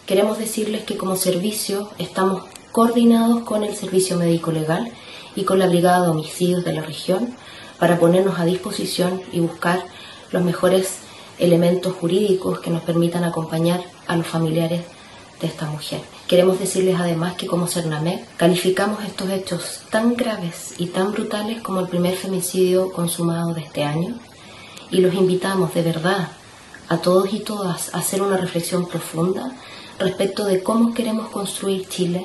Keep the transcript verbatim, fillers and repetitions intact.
Queremos decirles que como servicio estamos coordinados con el Servicio Médico Legal y con la Brigada de Homicidios de la región para ponernos a disposición y buscar los mejores elementos jurídicos que nos permitan acompañar a los familiares de esta mujer. Queremos decirles además que como Cernamec calificamos estos hechos tan graves y tan brutales como el primer femicidio consumado de este año y los invitamos de verdad a todos y todas a hacer una reflexión profunda respecto de cómo queremos construir Chile